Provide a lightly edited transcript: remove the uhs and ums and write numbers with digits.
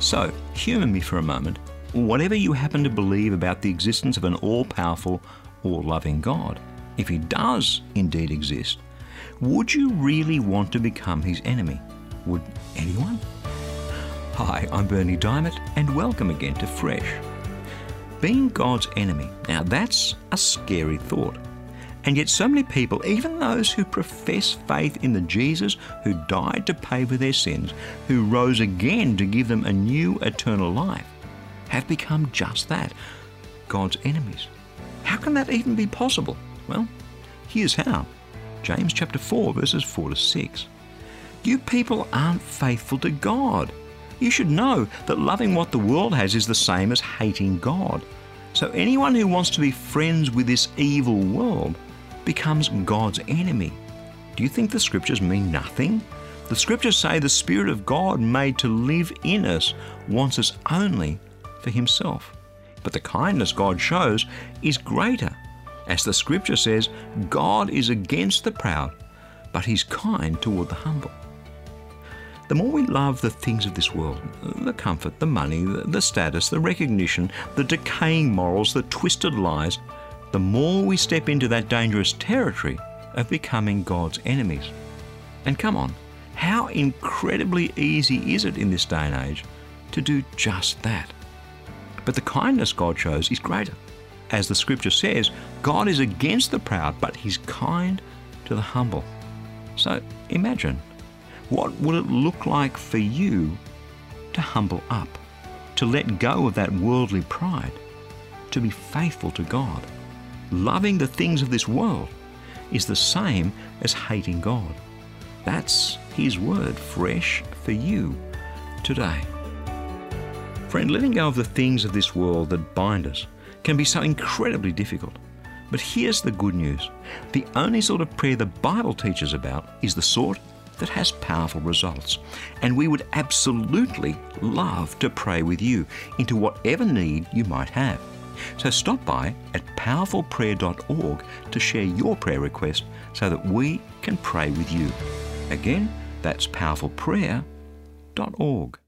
So, humour me for a moment. Whatever you happen to believe about the existence of an all-powerful, all-loving God, if he does indeed exist, would you really want to become his enemy? Would anyone? Hi, I'm Berni Dymet, and welcome again to Fresh. Being God's enemy, now that's a scary thought. And yet so many people, even those who profess faith in the Jesus who died to pay for their sins, who rose again to give them a new eternal life, have become just that, God's enemies. How can that even be possible? Well, here's how. James chapter 4, verses 4 to 6. You people aren't faithful to God. You should know that loving what the world has is the same as hating God. So anyone who wants to be friends with this evil world becomes God's enemy. Do you think the scriptures mean nothing? The scriptures say the Spirit of God made to live in us wants us only for himself. But the kindness God shows is greater. As the scripture says, God is against the proud, but he's kind toward the humble. The more we love the things of this world, the comfort, the money, the status, the recognition, the decaying morals, the twisted lies, the more we step into that dangerous territory of becoming God's enemies. And come on, how incredibly easy is it in this day and age to do just that? But the kindness God shows is greater. As the scripture says, God is against the proud, but he's kind to the humble. So imagine, what would it look like for you to humble up, to let go of that worldly pride, to be faithful to God? Loving the things of this world is the same as hating God. That's his word fresh for you today. Friend, letting go of the things of this world that bind us can be so incredibly difficult. But here's the good news. The only sort of prayer the Bible teaches about is the sort that has powerful results. And we would absolutely love to pray with you into whatever need you might have. So stop by at powerfulprayer.org to share your prayer request so that we can pray with you. Again, that's powerfulprayer.org.